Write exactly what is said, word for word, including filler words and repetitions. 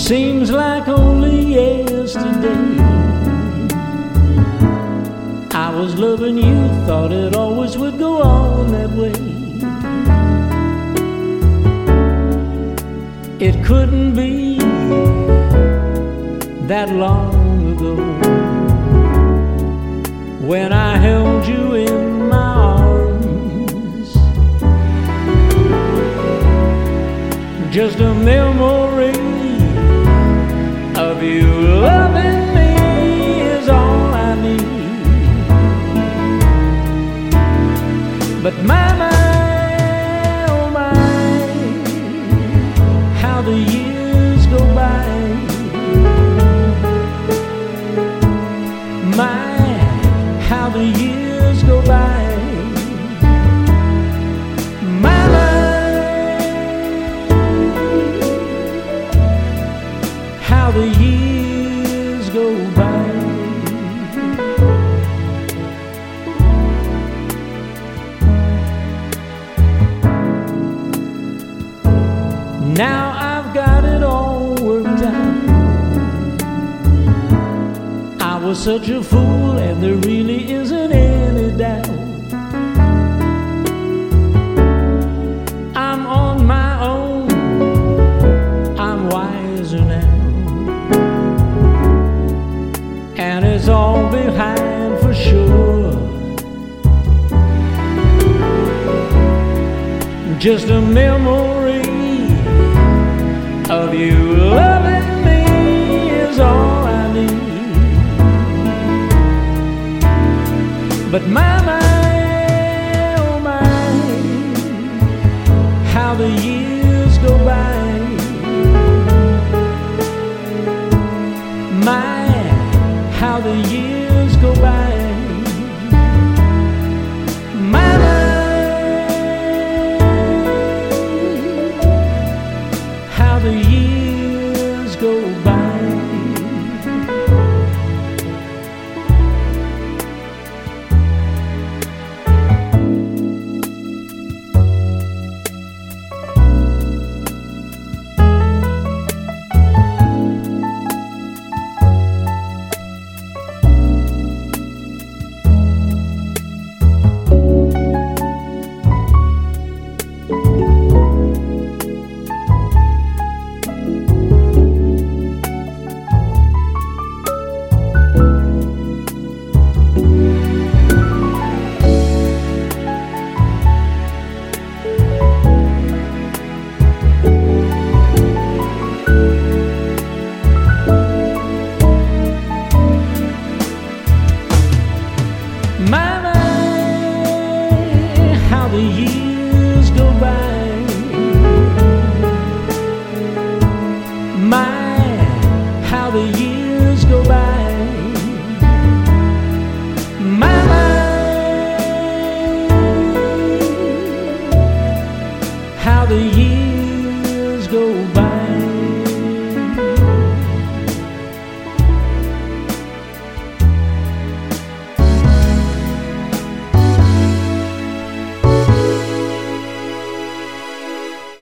Seems like only yesterday I was loving you, thought it always would go on that way. It couldn't be that long ago when I held you in my arms. Just a memory of you loving me is all I need. But my, my, oh my, how the years go by. My, how the years go by. My, my, how the years go by. Now I've got it all worked out. I was such a fool, and there really isn't any doubt. I'm on my own, I'm wiser now, and it's all behind for sure. Just a memory of you loving me is all I need. But my, my, oh my, how the years go by. My, how the years go by. My, my, how the years go by. My, my, how the years go by. My, how the years go by. My, my, how the years go by.